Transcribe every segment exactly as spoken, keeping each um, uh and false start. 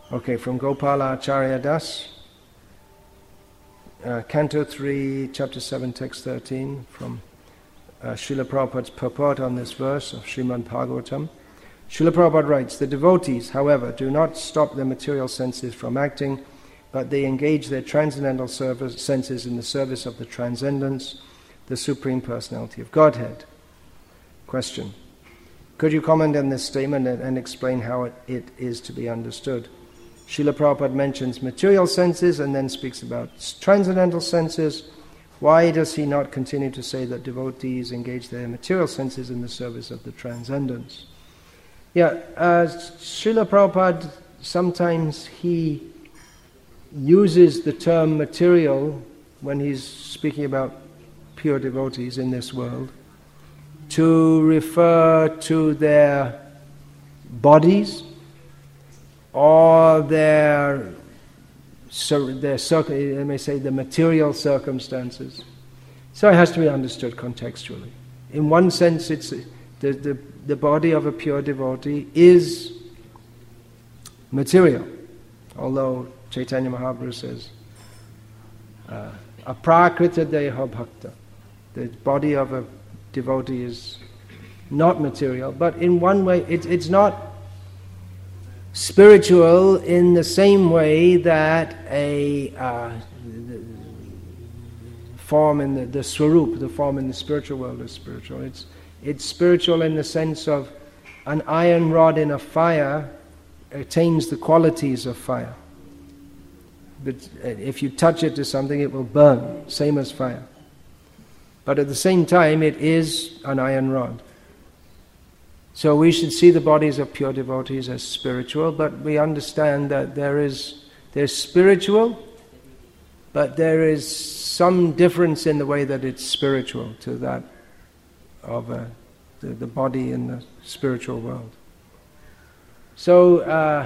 Okay, from Gopala Acharya Das, uh, Canto three, Chapter seven, Text thirteen, from uh, Srila Prabhupada's purport on this verse of Srimad Bhagavatam. Srila Prabhupada writes, the devotees, however, do not stop their material senses from acting, but they engage their transcendental service, senses in the service of the Transcendence, the Supreme Personality of Godhead. Question. Could you comment on this statement and, and explain how it, it is to be understood? Srila Prabhupada mentions material senses and then speaks about transcendental senses. Why does he not continue to say that devotees engage their material senses in the service of the Transcendence? Yeah, uh, Srila Prabhupada, sometimes he uses the term material when he's speaking about pure devotees in this world to refer to their bodies or their, their I may say, the material circumstances. So it has to be understood contextually. In one sense, it's the, the, the body of a pure devotee is material, although Chaitanya Mahaprabhu says, uh, aprakrita deha bhakta. The body of a devotee is not material, but in one way, it, it's not spiritual in the same way that a uh, form in the, the swarup, the form in the spiritual world is spiritual. It's, it's spiritual in the sense of an iron rod in a fire attains the qualities of fire. But if you touch it to something, it will burn, same as fire. But at the same time, it is an iron rod. So we should see the bodies of pure devotees as spiritual, but we understand that there is there's spiritual, but there is some difference in the way that it's spiritual to that of uh, the, the body in the spiritual world. So uh,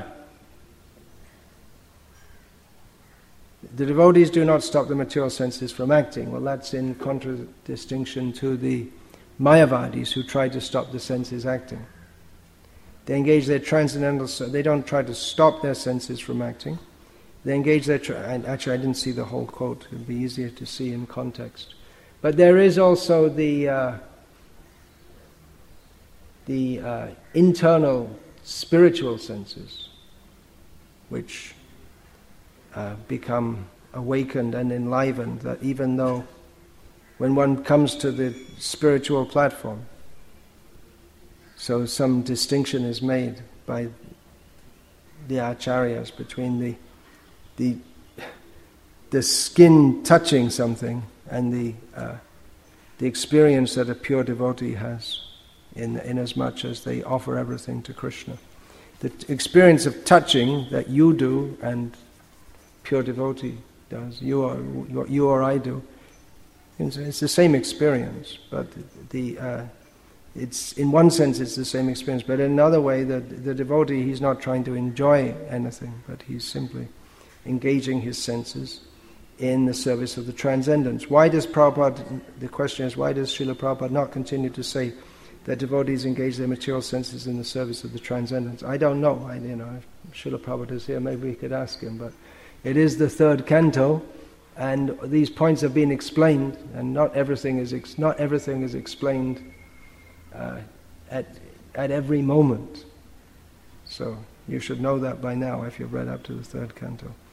the devotees do not stop the material senses from acting. Well, that's in contradistinction to the Mayavadis who try to stop the senses acting. They engage their transcendental, they don't try to stop their senses from acting. They engage their, tra- and actually I didn't see the whole quote, it would be easier to see in context. But there is also the uh, the uh, internal spiritual senses which uh, become awakened and enlivened, that even though when one comes to the spiritual platform, so some distinction is made by the acharyas between the the the skin touching something and the uh, the experience that a pure devotee has, in in as much as they offer everything to Krishna. The t- experience of touching that you do and pure devotee does, you or you or I do, it's, it's the same experience, but the uh, it's in one sense it's the same experience, but in another way the the devotee, he's not trying to enjoy anything, but he's simply engaging his senses in the service of the Transcendence. Why does Prabhupada, the question is, why does Srila Prabhupada not continue to say that devotees engage their material senses in the service of the Transcendence? I don't know. I, you know, if Srila Prabhupada is here, maybe we could ask him, but it is the third canto, and these points have been explained, and not everything is ex- not everything is explained uh, at at every moment. So you should know that by now if you've read up to the third canto.